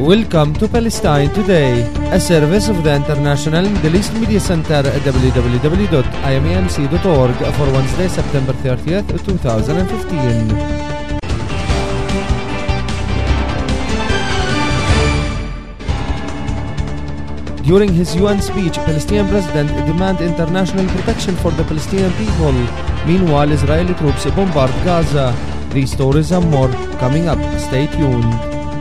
Welcome to Palestine Today, a service of the International Middle East Media Center at www.imamc.org for Wednesday, September 30th, 2015. During his UN speech, Palestinian president demanded international protection for the Palestinian people. Meanwhile, Israeli troops bombard Gaza. These stories and more coming up. Stay tuned.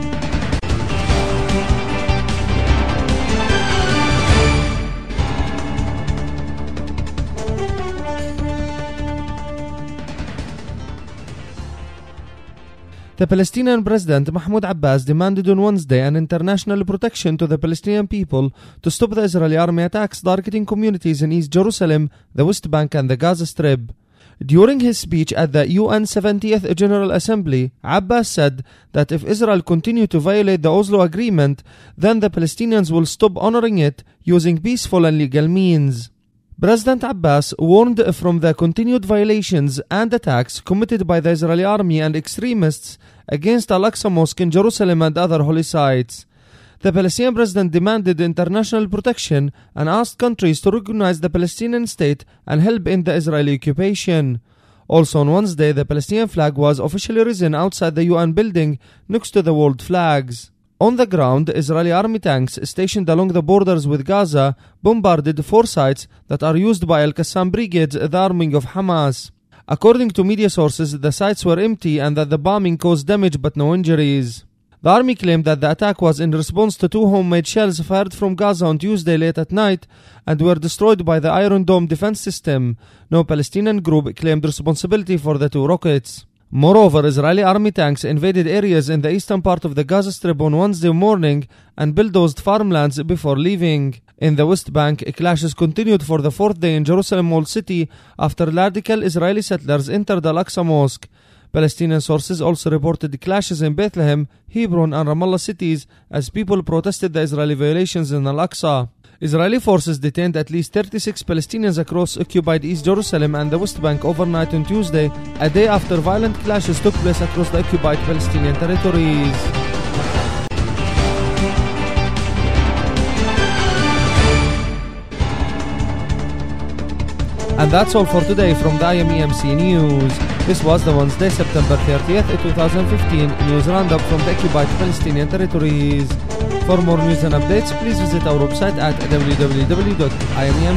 The Palestinian President Mahmoud Abbas demanded on Wednesday an international protection to the Palestinian people to stop the Israeli army attacks targeting communities in East Jerusalem, the West Bank and the Gaza Strip. During his speech at the UN 70th General Assembly, Abbas said that if Israel continues to violate the Oslo Agreement, then the Palestinians will stop honoring it using peaceful and legal means. President Abbas warned from the continued violations and attacks committed by the Israeli army and extremists against Al-Aqsa Mosque in Jerusalem and other holy sites. The Palestinian president demanded international protection and asked countries to recognize the Palestinian state and help in the Israeli occupation. Also on Wednesday, the Palestinian flag was officially risen outside the UN building next to the world flags. On the ground, Israeli army tanks stationed along the borders with Gaza bombarded 4 sites that are used by Al-Qassam brigades, the arming of Hamas. According to media sources, the sites were empty and that the bombing caused damage but no injuries. The army claimed that the attack was in response to 2 homemade shells fired from Gaza on Tuesday late at night and were destroyed by the Iron Dome defense system. No Palestinian group claimed responsibility for the 2 rockets. Moreover, Israeli army tanks invaded areas in the eastern part of the Gaza Strip on Wednesday morning and bulldozed farmlands before leaving. In the West Bank, clashes continued for the 4th day in Jerusalem Old City after radical Israeli settlers entered Al-Aqsa Mosque. Palestinian sources also reported clashes in Bethlehem, Hebron and Ramallah cities as people protested the Israeli violations in Al-Aqsa. Israeli forces detained at least 36 Palestinians across occupied East Jerusalem and the West Bank overnight on Tuesday, a day after violent clashes took place across the occupied Palestinian territories. And that's all for today from the IMEMC News. This was the Wednesday, September 30th, 2015 news roundup from the occupied Palestinian territories. For more news and updates, please visit our website at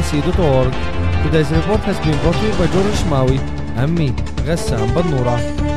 www.imemc.org. Today's report has been brought to you by George Shmawi and me, Ghassan Badnoura.